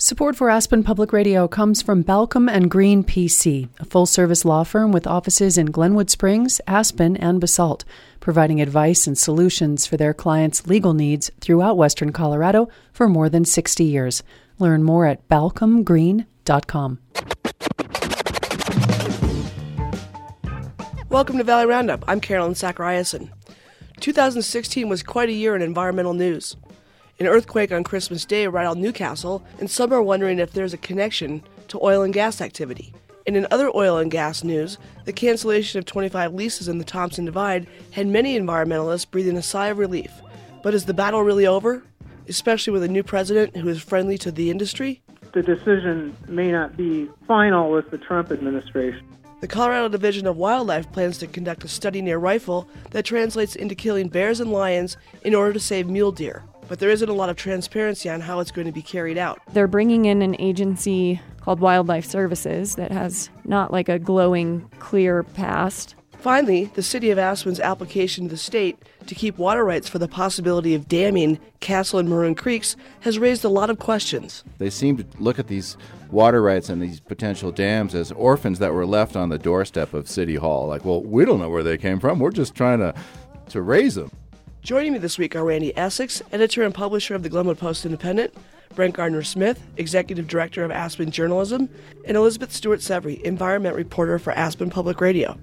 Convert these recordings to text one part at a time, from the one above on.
Support for Aspen Public Radio comes from Balcom and Green PC, a full-service law firm with offices in Glenwood Springs, Aspen, and Basalt, providing advice and solutions for their clients' legal needs throughout Western Colorado for more than 60 years. Learn more at balcomgreen.com. Welcome to Valley Roundup. I'm Carolyn Zachariason. 2016 was quite a year in environmental news. An earthquake on Christmas Day rattled Newcastle, and some are wondering if there's a connection to oil and gas activity. And in other oil and gas news, the cancellation of 25 leases in the Thompson Divide had many environmentalists breathing a sigh of relief. But is the battle really over? Especially with a new president who is friendly to the industry? The decision may not be final with the Trump administration. The Colorado Division of Wildlife plans to conduct a study near Rifle that translates into killing bears and lions in order to save mule deer. But there isn't a lot of transparency on how it's going to be carried out. They're bringing in an agency called Wildlife Services that has not like a glowing, clear past. Finally, the city of Aspen's application to the state to keep water rights for the possibility of damming Castle and Maroon Creeks has raised a lot of questions. They seem to look at these water rights and these potential dams as orphans that were left on the doorstep of City Hall. Like, well, we don't know where they came from. We're just trying to raise them. Joining me this week are Randy Essex, editor and publisher of the Glenwood Post-Independent, Brent Gardner-Smith, executive director of Aspen Journalism, and Elizabeth Stewart-Severy, environment reporter for Aspen Public Radio.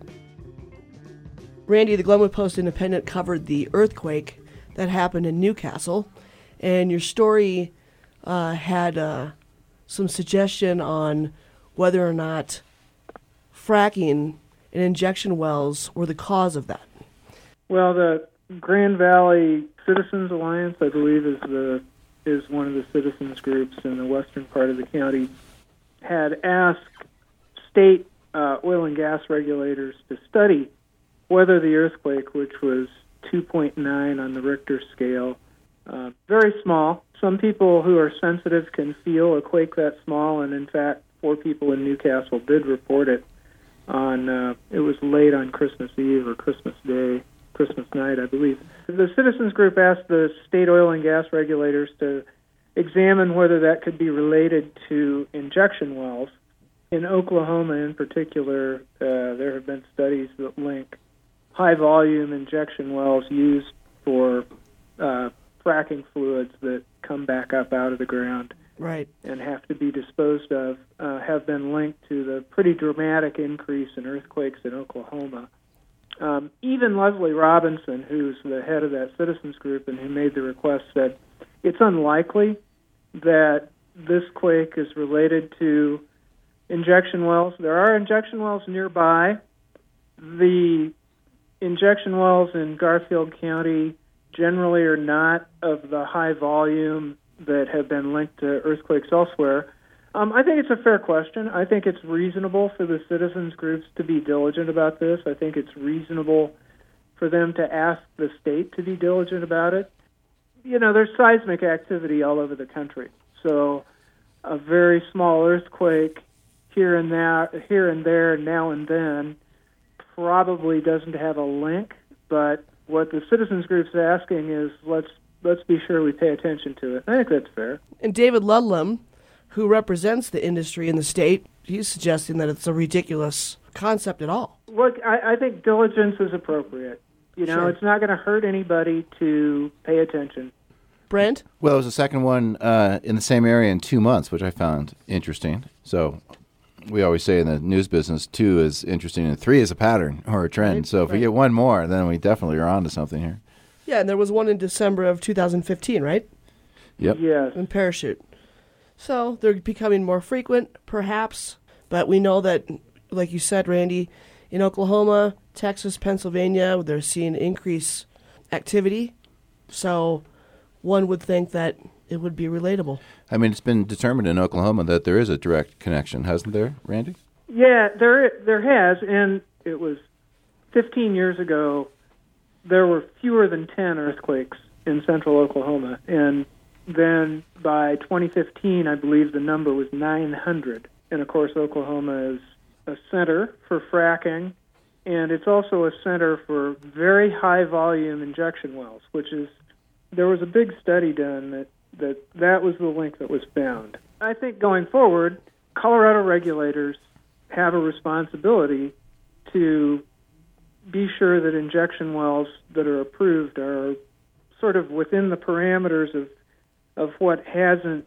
Randy, the Glenwood Post-Independent covered the earthquake that happened in Newcastle, and your story had some suggestion on whether or not fracking and injection wells were the cause of that. Well, the Grand Valley Citizens Alliance, I believe, is one of the citizens groups in the western part of the county, had asked state oil and gas regulators to study whether the earthquake, which was 2.9 on the Richter scale, very small. Some people who are sensitive can feel a quake that small, and in fact, 4 people in Newcastle did report it on, it was late on Christmas Eve or Christmas Day, Christmas night, I believe. The citizens group asked the state oil and gas regulators to examine whether that could be related to injection wells. In Oklahoma in particular, there have been studies that link high-volume injection wells used for fracking fluids that come back up out of the ground, right, and have to be disposed of, have been linked to the pretty dramatic increase in earthquakes in Oklahoma. Even Leslie Robinson, who's the head of that citizens group and who made the request, said it's unlikely that this quake is related to injection wells. There are injection wells nearby. The injection wells in Garfield County generally are not of the high volume that have been linked to earthquakes elsewhere. I think it's a fair question. I think it's reasonable for the citizens groups to be diligent about this. I think it's reasonable for them to ask the state to be diligent about it. You know, there's seismic activity all over the country. So a very small earthquake here and there, now and then, probably doesn't have a link. But what the citizens group's asking is let's be sure we pay attention to it. I think that's fair. And David Ludlam, who represents the industry in the state, he's suggesting that it's a ridiculous concept at all. Look, I think diligence is appropriate. You know, Sure. It's not going to hurt anybody to pay attention. Brent? Well, it was the second one in the same area in 2 months, which I found interesting. So we always say in the news business, 2 is interesting and 3 is a pattern or a trend. Right, So if we get one more, then we definitely are on to something here. Yeah, and there was one in December of 2015, right? Yep. Yes. In Parachute. So they're becoming more frequent, perhaps, but we know that, like you said, Randy, in Oklahoma, Texas, Pennsylvania, they're seeing increased activity. So one would think that it would be relatable. I mean, it's been determined in Oklahoma that there is a direct connection, hasn't there, Randy? Yeah, there has, and it was 15 years ago, there were fewer than 10 earthquakes in central Oklahoma, and then by 2015, I believe the number was 900. And of course, Oklahoma is a center for fracking, and it's also a center for very high volume injection wells, which is, there was a big study done that was the link that was found. I think going forward, Colorado regulators have a responsibility to be sure that injection wells that are approved are sort of within the parameters of what hasn't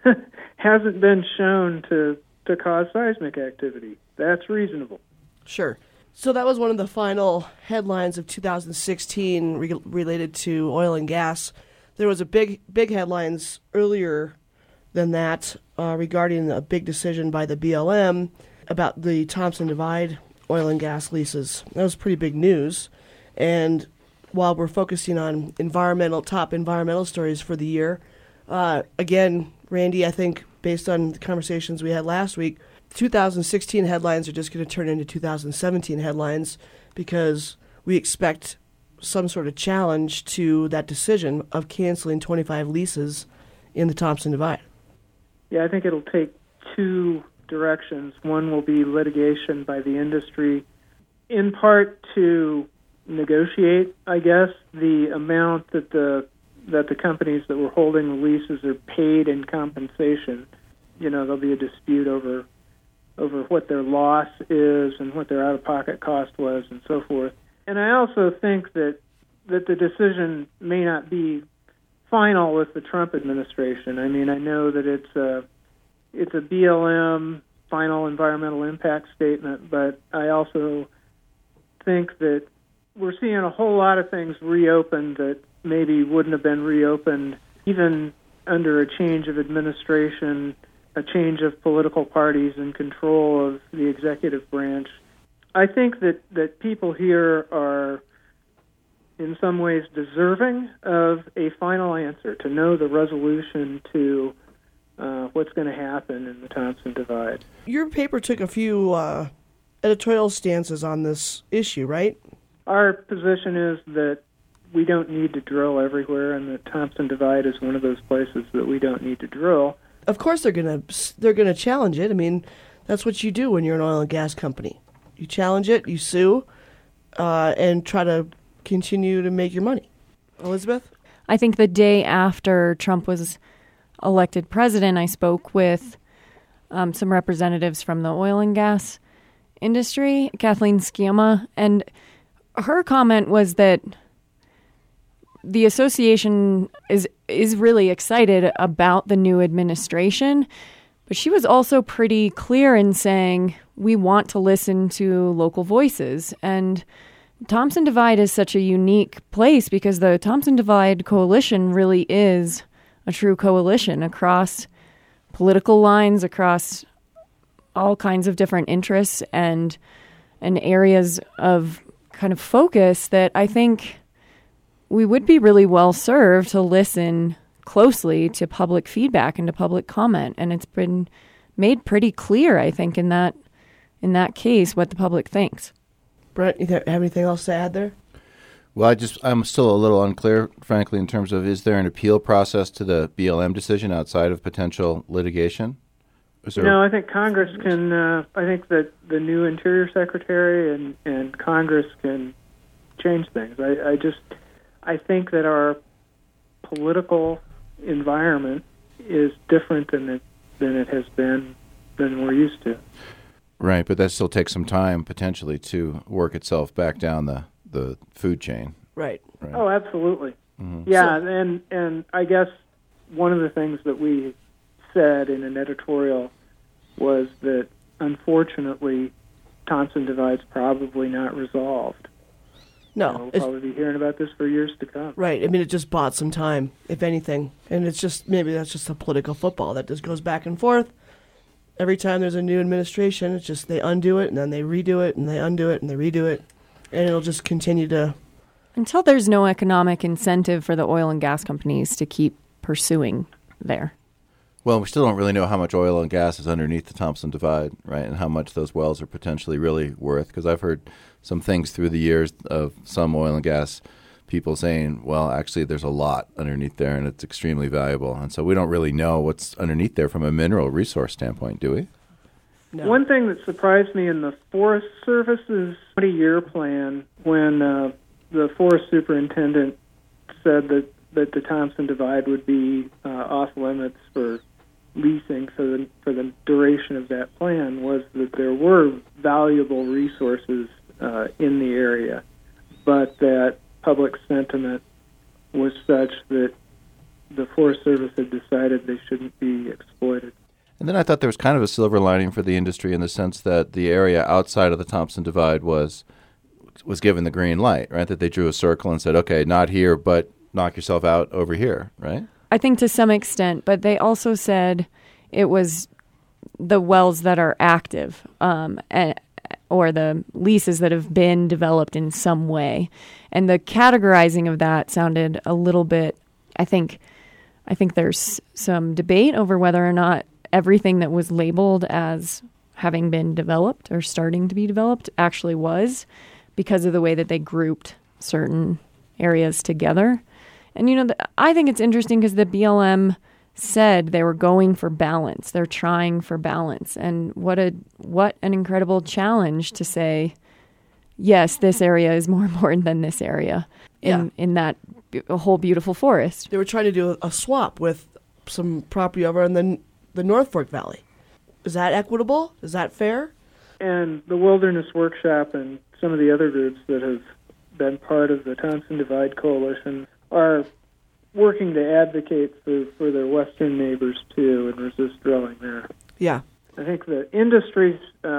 been shown to cause seismic activity. That's reasonable. Sure. So that was one of the final headlines of 2016 related to oil and gas. There was a big headlines earlier than that regarding a big decision by the BLM about the Thompson Divide oil and gas leases. That was pretty big news. And while we're focusing on top environmental stories for the year, again, Randy, I think based on the conversations we had last week, 2016 headlines are just going to turn into 2017 headlines because we expect some sort of challenge to that decision of canceling 25 leases in the Thompson Divide. Yeah, I think it'll take two directions. One will be litigation by the industry, in part to negotiate, I guess, the amount that the companies that were holding the leases are paid in compensation. There'll be a dispute over what their loss is and what their out-of-pocket cost was and so forth. And I also think that the decision may not be final with the Trump administration. I mean, I know that it's a BLM final environmental impact statement, but I also think that we're seeing a whole lot of things reopened that maybe wouldn't have been reopened even under a change of administration, a change of political parties and control of the executive branch. I think that people here are in some ways deserving of a final answer, to know the resolution to what's going to happen in the Thompson Divide. Your paper took a few editorial stances on this issue, right? Our position is that we don't need to drill everywhere, and the Thompson Divide is one of those places that we don't need to drill. Of course they're gonna challenge it. I mean, that's what you do when you're an oil and gas company. You challenge it, you sue, and try to continue to make your money. Elizabeth? I think the day after Trump was elected president, I spoke with some representatives from the oil and gas industry, Kathleen Sciamma, and her comment was that the association is really excited about the new administration, but she was also pretty clear in saying we want to listen to local voices. And Thompson Divide is such a unique place because the Thompson Divide Coalition really is a true coalition across political lines, across all kinds of different interests and areas of kind of focus that I think we would be really well served to listen closely to public feedback and to public comment. And it's been made pretty clear, I think, in that case, what the public thinks. Brent, you have anything else to add there? Well, I'm still a little unclear, frankly, in terms of, is there an appeal process to the BLM decision outside of potential litigation? No, I think Congress can, I think that the new Interior Secretary and Congress can change things. I think that our political environment is different than it has been, than we're used to. Right, but that still takes some time, potentially, to work itself back down the food chain. Right. Oh, absolutely. Mm-hmm. Yeah, and I guess one of the things that we said in an editorial was that, unfortunately, Thompson Divide's probably not resolved. No. We'll probably be hearing about this for years to come. Right. I mean, it just bought some time, if anything. And it's just, maybe that's just a political football that just goes back and forth. Every time there's a new administration, it's just they undo it, and then they redo it, and they undo it, and they redo it. And it'll just continue to... Until there's no economic incentive for the oil and gas companies to keep pursuing there. Well, we still don't really know how much oil and gas is underneath the Thompson Divide, right, and how much those wells are potentially really worth. Because I've heard some things through the years of some oil and gas people saying, well, actually, there's a lot underneath there, and it's extremely valuable. And so we don't really know what's underneath there from a mineral resource standpoint, do we? No. One thing that surprised me in the Forest Service's 20-year plan, when the forest superintendent said that the Thompson Divide would be off limits for leasing for the duration of that plan was that there were valuable resources in the area, but that public sentiment was such that the Forest Service had decided they shouldn't be exploited. And then I thought there was kind of a silver lining for the industry in the sense that the area outside of the Thompson Divide was given the green light, right? That they drew a circle and said, okay, not here, but knock yourself out over here, right? I think to some extent, but they also said it was the wells that are active or the leases that have been developed in some way. And the categorizing of that sounded a little bit, I think there's some debate over whether or not everything that was labeled as having been developed or starting to be developed actually was, because of the way that they grouped certain areas together. And, I think it's interesting because the BLM said they were going for balance. They're trying for balance. And what an incredible challenge to say, yes, this area is more important than this area in that whole beautiful forest. They were trying to do a swap with some property over in the North Fork Valley. Is that equitable? Is that fair? And the Wilderness Workshop and some of the other groups that have been part of the Thompson Divide Coalition are working to advocate for their western neighbors, too, and resist drilling there. Yeah. I think the industry's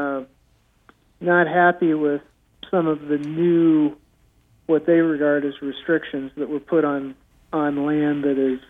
not happy with some of the new, what they regard as restrictions that were put on land that is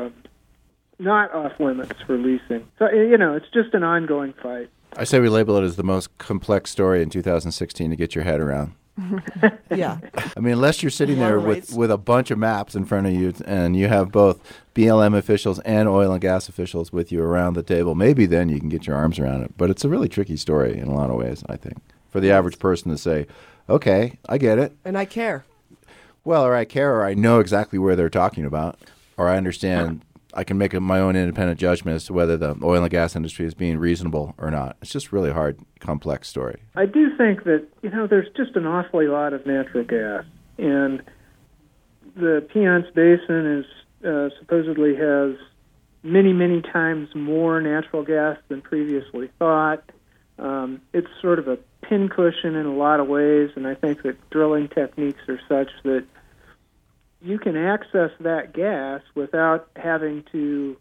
not off limits for leasing. So, it's just an ongoing fight. I say we label it as the most complex story in 2016 to get your head around. Yeah. I mean, unless you're sitting there with a bunch of maps in front of you and you have both BLM officials and oil and gas officials with you around the table, maybe then you can get your arms around it. But it's a really tricky story in a lot of ways, I think, for the average person to say, okay, I get it. And I care. Well, or I care, or I know exactly where they're talking about, or I understand. I can make my own independent judgment as to whether the oil and gas industry is being reasonable or not. It's just really hard, complex story. I do think that, there's just an awfully lot of natural gas. And the Piceance Basin supposedly has many, many times more natural gas than previously thought. It's sort of a pincushion in a lot of ways, and I think that drilling techniques are such that you can access that gas without having to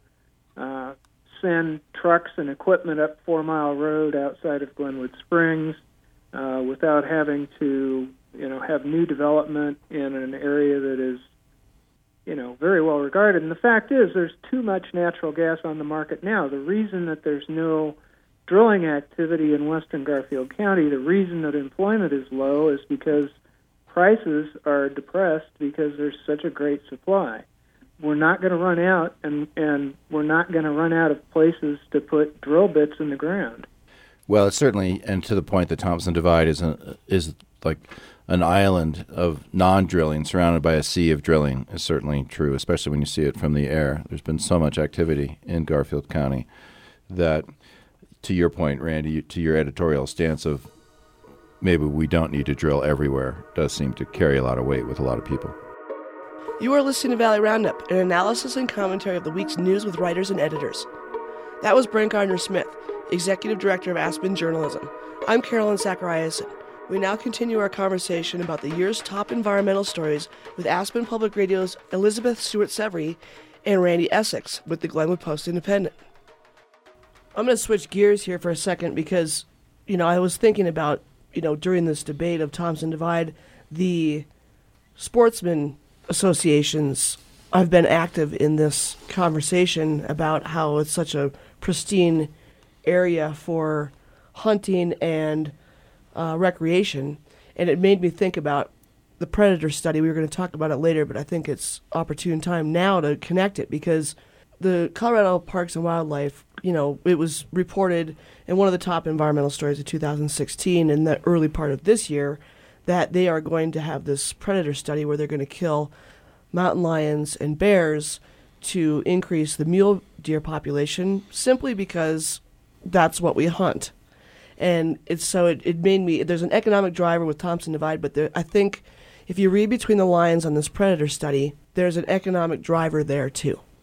send trucks and equipment up 4 Mile Road outside of Glenwood Springs, without having to, have new development in an area that is, very well regarded. And the fact is, there's too much natural gas on the market now. The reason that there's no drilling activity in western Garfield County, the reason that employment is low is because prices are depressed because there's such a great supply. We're not going to run out, and we're not going to run out of places to put drill bits in the ground. Well, it's certainly, and to the point, the Thompson Divide is like an island of non-drilling surrounded by a sea of drilling is certainly true, especially when you see it from the air. There's been so much activity in Garfield County that, to your point, Randy, to your editorial stance of maybe we don't need to drill everywhere, does seem to carry a lot of weight with a lot of people. You are listening to Valley Roundup, an analysis and commentary of the week's news with writers and editors. That was Brent Gardner-Smith, Executive Director of Aspen Journalism. I'm Carolyn Zachariasen. We now continue our conversation about the year's top environmental stories with Aspen Public Radio's Elizabeth Stewart-Severi and Randy Essex with the Glenwood Post-Independent. I'm going to switch gears here for a second because, I was thinking about, during this debate of Thompson Divide, the sportsman associations have been active in this conversation about how it's such a pristine area for hunting and recreation. And it made me think about the predator study. We were going to talk about it later, but I think it's opportune time now to connect it because the Colorado Parks and Wildlife, it was reported in one of the top environmental stories of 2016 in the early part of this year that they are going to have this predator study where they're going to kill mountain lions and bears to increase the mule deer population simply because that's what we hunt. And it made me, there's an economic driver with Thompson Divide, but I think if you read between the lines on this predator study, there's an economic driver there too.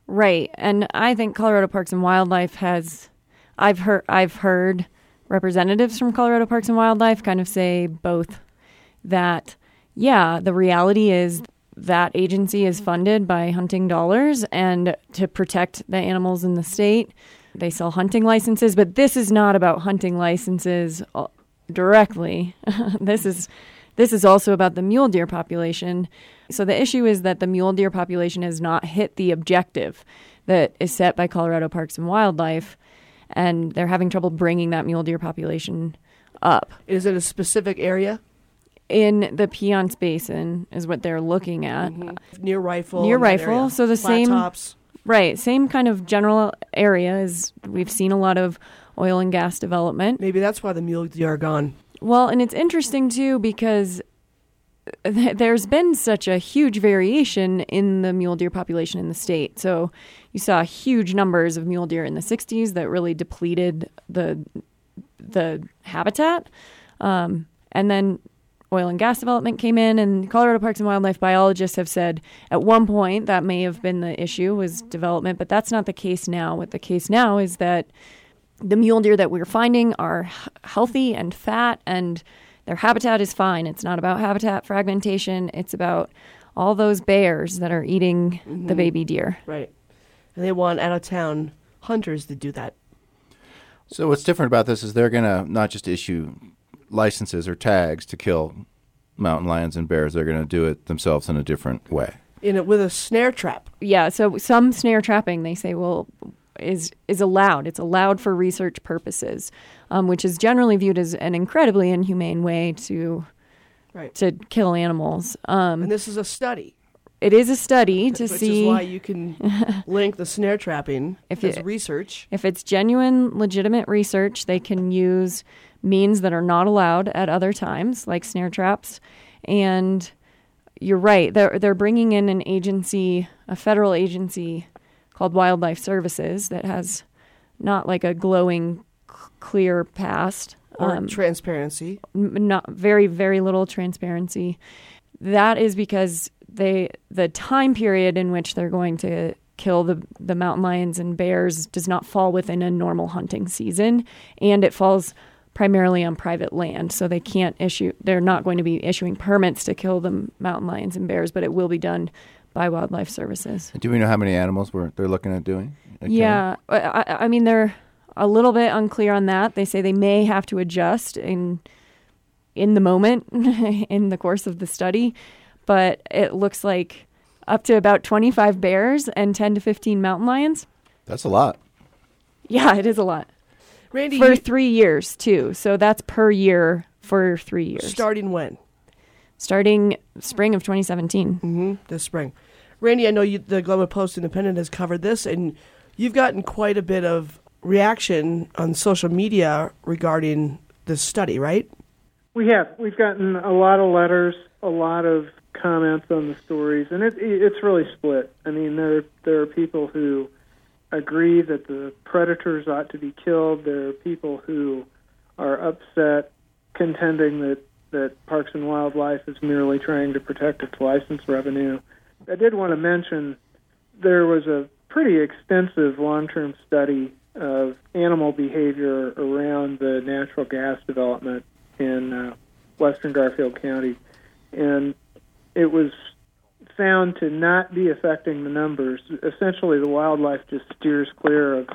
Right. And I think Colorado Parks and Wildlife I've heard representatives from Colorado Parks and Wildlife kind of say both that, yeah, the reality is that agency is funded by hunting dollars, and to protect the animals in the state, they sell hunting licenses. But this is not about hunting licenses directly. This is also about the mule deer population. So the issue is that the mule deer population has not hit the objective that is set by Colorado Parks and Wildlife, and they're having trouble bringing that mule deer population up. Is it a specific area? In the Piceance Basin is what they're looking at. Near Rifle. Near Rifle. So the Flat same, tops. right, same kind of general area as we've seen a lot of oil and gas development. Maybe that's why the mule deer are gone. Well, and it's interesting too because there's been such a huge variation in the mule deer population in the state. So you saw huge numbers of mule deer in the 60s that really depleted the habitat. And then oil and gas development came in, and Colorado Parks and Wildlife biologists have said at one point that may have been the issue, was development, but that's not the case now. What the case now is that the mule deer that we're finding are healthy and fat, and their habitat is fine. It's not about habitat fragmentation. It's about all those bears that are eating the baby deer. Right. And they want out-of-town hunters to do that. So what's different about this is they're going to not just issue licenses or tags to kill mountain lions and bears. They're going to do it themselves in a different way. With a snare trap. Yeah, so some snare trapping, they say, is allowed. It's allowed for research purposes, which is generally viewed as an incredibly inhumane way to kill animals. And this is a study. It is a study to which see... Which is why you can link the snare trapping as research. If it's genuine, legitimate research, they can use means that are not allowed at other times, like snare traps. And you're right, they're bringing in an agency, a federal agency called Wildlife Services that has not like a glowing, clear past. Or transparency. Not very, very little transparency. That is because the time period in which they're going to kill the mountain lions and bears does not fall within a normal hunting season, and it falls primarily on private land, so they're not going to be issuing permits to kill the mountain lions and bears, but it will be done by Wildlife Services. Do we know how many animals they're looking at doing? Yeah, I mean, they're a little bit unclear on that. They say they may have to adjust in the moment in the course of the study, but it looks like up to about 25 bears and 10 to 15 mountain lions. That's a lot. Yeah, it is a lot. Randy, for 3 years, too. So that's per year for 3 years. Starting when? Starting spring of 2017. This spring. Randy, I know the Glenwood Post-Independent has covered this, and you've gotten quite a bit of reaction on social media regarding this study, right? We have. We've gotten a lot of letters, a lot of comments on the stories, and it's really split. I mean, there are people who agree that the predators ought to be killed. There are people who are upset, contending that Parks and Wildlife is merely trying to protect its license revenue. I did want to mention there was a pretty extensive long-term study of animal behavior around the natural gas development in western Garfield County, and it was found to not be affecting the numbers. Essentially, the wildlife just steers clear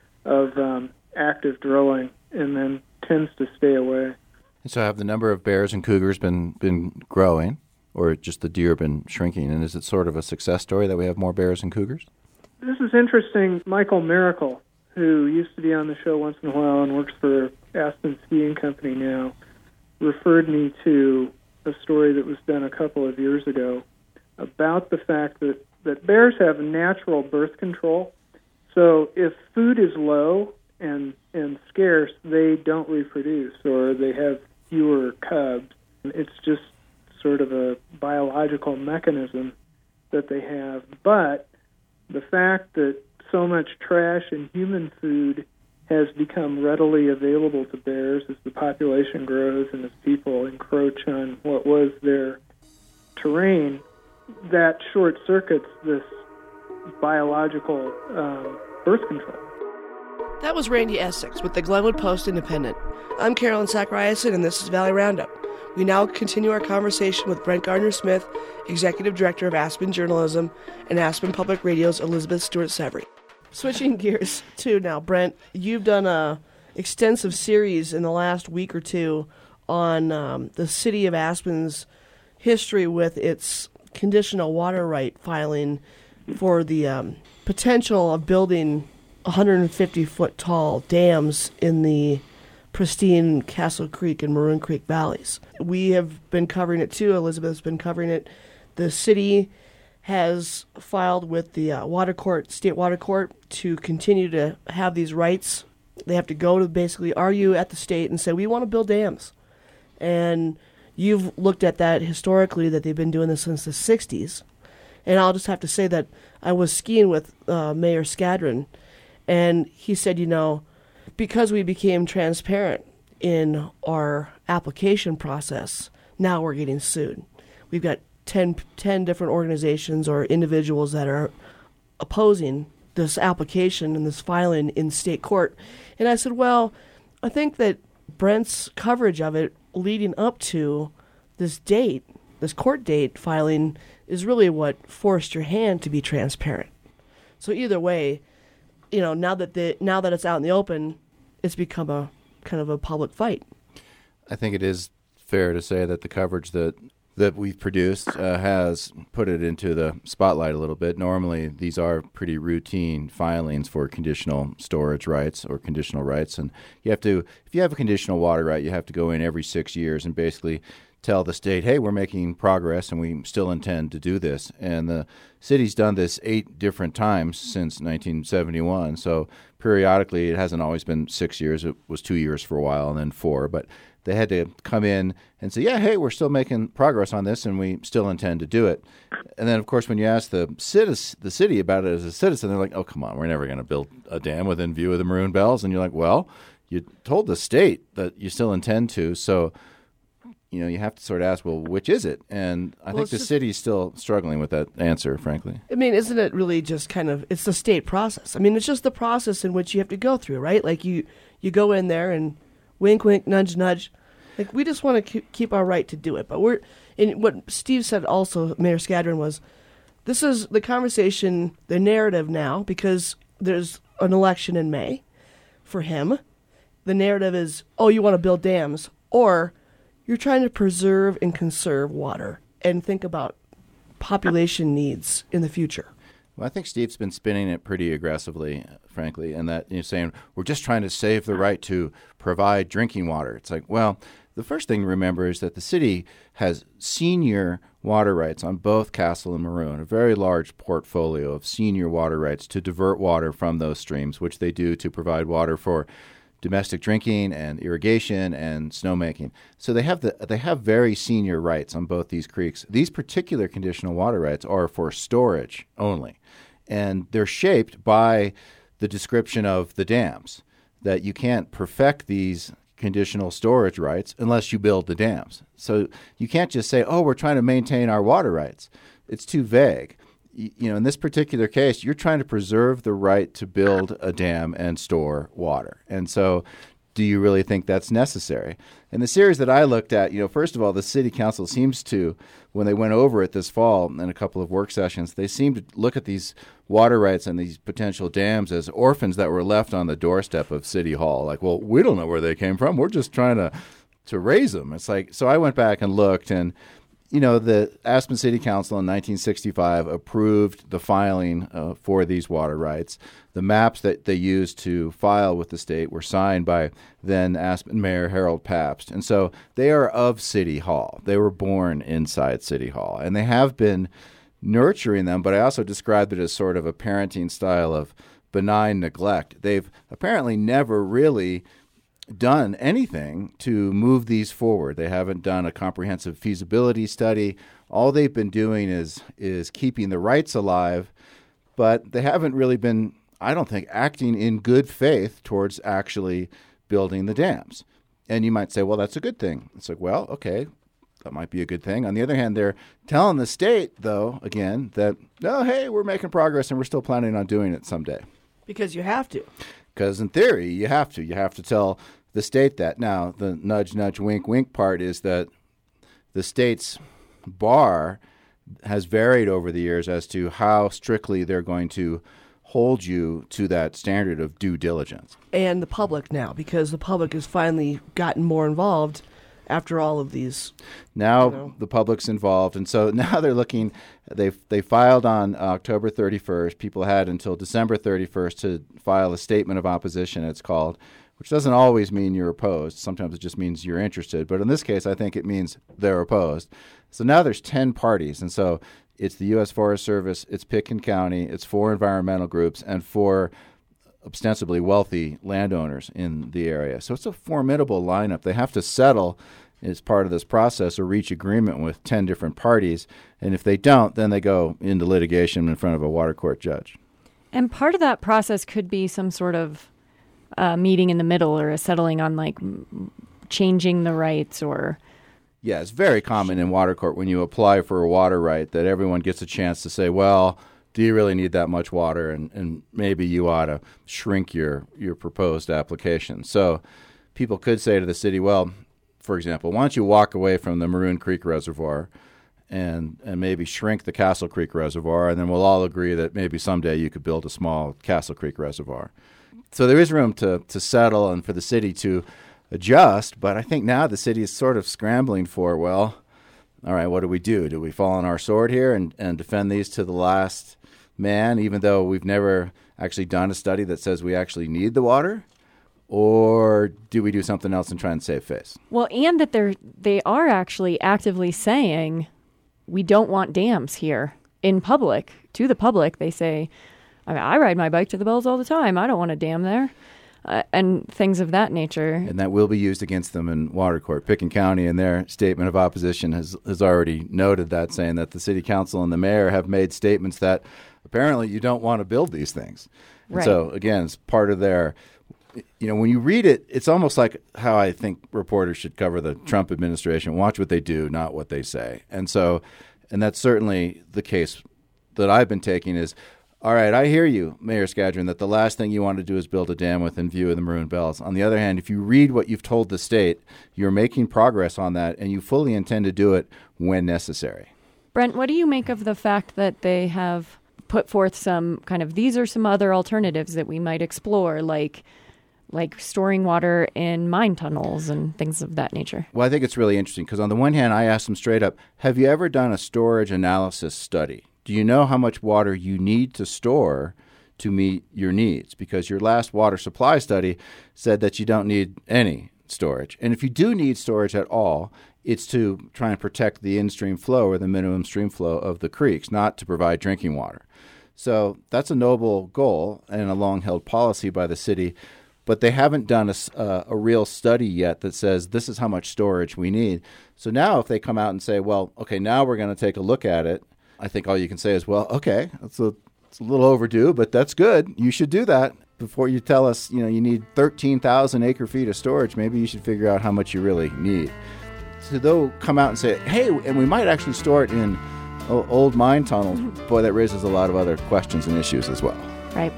of active drilling and then tends to stay away. So have the number of bears and cougars been growing, or just the deer been shrinking? And is it sort of a success story that we have more bears and cougars? This is interesting. Michael Miracle, who used to be on the show once in a while and works for Aspen Skiing Company now, referred me to a story that was done a couple of years ago about the fact that bears have natural birth control. So if food is low and scarce, they don't reproduce, or they have fewer cubs. It's just sort of a biological mechanism that they have. But the fact that so much trash and human food has become readily available to bears as the population grows and as people encroach on what was their terrain, that short circuits this biological birth control. That was Randy Essex with the Glenwood Post-Independent. I'm Carolyn Zachariason, and this is Valley Roundup. We now continue our conversation with Brent Gardner-Smith, Executive Director of Aspen Journalism, and Aspen Public Radio's Elizabeth Stewart-Severi. Switching gears to now, Brent, you've done a extensive series in the last week or two on the city of Aspen's history with its conditional water right filing for the potential of building 150-foot tall dams in the pristine Castle Creek and Maroon Creek valleys. We have been covering it too. Elizabeth's been covering it. The city has filed with the state water court to continue to have these rights. They have to go to basically argue at the state and say, we want to build dams. And you've looked at that historically, that they've been doing this since the 60s. And I'll just have to say that I was skiing with Mayor Skadron, and he said, because we became transparent in our application process, now we're getting sued. We've got 10 different organizations or individuals that are opposing this application and this filing in state court. And I said, well, I think that Brent's coverage of it leading up to this date, this court date filing, is really what forced your hand to be transparent. So either way, now that it's out in the open, it's become a kind of a public fight. I think it is fair to say that the coverage that we've produced has put it into the spotlight a little bit. Normally, these are pretty routine filings for conditional storage rights or conditional rights, and if you have a conditional water right, you have to go in every 6 years and basically tell the state, hey, we're making progress and we still intend to do this. And the city's done this 8 different times since 1971. So periodically, it hasn't always been 6 years. It was 2 years for a while and then 4. But they had to come in and say, yeah, hey, we're still making progress on this and we still intend to do it. And then, of course, when you ask the city about it as a citizen, they're like, oh, come on, we're never going to build a dam within view of the Maroon Bells. And you're like, well, you told the state that you still intend to. So you have to sort of ask, well, which is it? And I think the city's still struggling with that answer, frankly. I mean, isn't it really just kind of, it's the state process. I mean, it's just the process in which you have to go through, right? Like you go in there and wink, wink, nudge, nudge. Like, we just want to keep our right to do it. But what Steve said also, Mayor Skadron, was this is the conversation, the narrative now, because there's an election in May for him. The narrative is, oh, you want to build dams, or you're trying to preserve and conserve water and think about population needs in the future. Well, I think Steve's been spinning it pretty aggressively, frankly, and that saying we're just trying to save the right to provide drinking water. It's like, well, the first thing to remember is that the city has senior water rights on both Castle and Maroon, a very large portfolio of senior water rights to divert water from those streams, which they do to provide water for domestic drinking and irrigation and snowmaking. So they have very senior rights on both these creeks. These particular conditional water rights are for storage only, and they're shaped by the description of the dams, that you can't perfect these conditional storage rights unless you build the dams. So you can't just say, oh, we're trying to maintain our water rights. It's too vague. In this particular case, you're trying to preserve the right to build a dam and store water. And so do you really think that's necessary? In the series that I looked at, first of all, the city council seems to, when they went over it this fall in a couple of work sessions, they seemed to look at these water rights and these potential dams as orphans that were left on the doorstep of City Hall. Like, well, we don't know where they came from. We're just trying to raise them. It's like, so I went back and looked, and the Aspen City Council in 1965 approved the filing for these water rights. The maps that they used to file with the state were signed by then Aspen Mayor Harold Pabst. And so they are of City Hall. They were born inside City Hall. And they have been nurturing them, but I also described it as sort of a parenting style of benign neglect. They've apparently never really done anything to move these forward. They haven't done a comprehensive feasibility study. All they've been doing is keeping the rights alive, but they haven't really been, I don't think, acting in good faith towards actually building the dams. And you might say, well, that's a good thing. It's like, well, okay, That might be a good thing. On the other hand, they're telling the state, though, again, that, oh, hey, we're making progress and we're still planning on doing it someday. Because you have to. Because in theory, you have to. You have to tell the state that. Now, the nudge, nudge, wink, wink part is that the state's bar has varied over the years as to how strictly they're going to hold you to that standard of due diligence. And the public now, because the public has finally gotten more involved after all of these. Now the public's involved, and so now they're looking. They filed on October 31st. People had until December 31st to file a statement of opposition, it's called, which doesn't always mean you're opposed. Sometimes it just means you're interested. But in this case, I think it means they're opposed. So now there's 10 parties, and so it's the U.S. Forest Service, it's Pitkin County, it's 4 environmental groups, and 4 ostensibly wealthy landowners in the area. So it's a formidable lineup. They have to settle as part of this process or reach agreement with 10 different parties. And if they don't, then they go into litigation in front of a water court judge. And part of that process could be some sort of meeting in the middle or a settling on like changing the rights or... Yeah, it's very common in water court when you apply for a water right that everyone gets a chance to say, well, do you really need that much water? And maybe you ought to shrink your proposed application. So people could say to the city, well, for example, why don't you walk away from the Maroon Creek Reservoir and maybe shrink the Castle Creek Reservoir, and then we'll all agree that maybe someday you could build a small Castle Creek Reservoir. So there is room to settle and for the city to adjust, but I think now the city is sort of scrambling for, well, all right, what do we do? Do we fall on our sword here and defend these to the last man, even though we've never actually done a study that says we actually need the water? Or do we do something else and try and save face? Well, and that they are actually actively saying we don't want dams here in public. To the public, they say, I ride my bike to the Bells all the time. I don't want a dam there. And things of that nature. And that will be used against them in water court. Pitkin County, in their statement of opposition, has already noted that, saying that the city council and the mayor have made statements that apparently you don't want to build these things. Right. And so, again, it's part of their, when you read it, it's almost like how I think reporters should cover the Trump administration. Watch what they do, not what they say. And so, and that's certainly the case that I've been taking is, all right, I hear you, Mayor Skadron, that the last thing you want to do is build a dam within view of the Maroon Bells. On the other hand, if you read what you've told the state, you're making progress on that, and you fully intend to do it when necessary. Brent, what do you make of the fact that they have put forth some kind of, these are some other alternatives that we might explore, like storing water in mine tunnels and things of that nature? Well, I think it's really interesting because on the one hand, I asked them straight up, have you ever done a storage analysis study? Do you know how much water you need to store to meet your needs? Because your last water supply study said that you don't need any storage. And if you do need storage at all, it's to try and protect the in-stream flow or the minimum stream flow of the creeks, not to provide drinking water. So that's a noble goal and a long-held policy by the city. But they haven't done a real study yet that says this is how much storage we need. So now if they come out and say, well, okay, now we're going to take a look at it, I think all you can say is, well, okay, it's a little overdue, but that's good. You should do that before you tell us, you need 13,000 acre-feet of storage. Maybe you should figure out how much you really need. So they'll come out and say, hey, and we might actually store it in old mine tunnels. Boy, that raises a lot of other questions and issues as well. Right.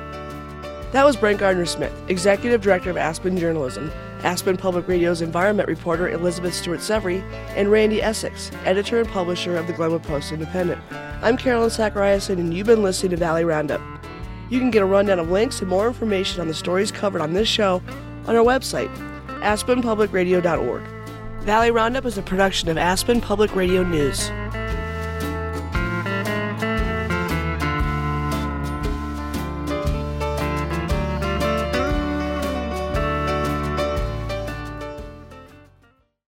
That was Brent Gardner-Smith, Executive Director of Aspen Journalism, Aspen Public Radio's environment reporter Elizabeth Stewart-Severy, and Randy Essex, editor and publisher of the Glenwood Post-Independent. I'm Carolyn Zachariason, and you've been listening to Valley Roundup. You can get a rundown of links and more information on the stories covered on this show on our website, aspenpublicradio.org. Valley Roundup is a production of Aspen Public Radio News.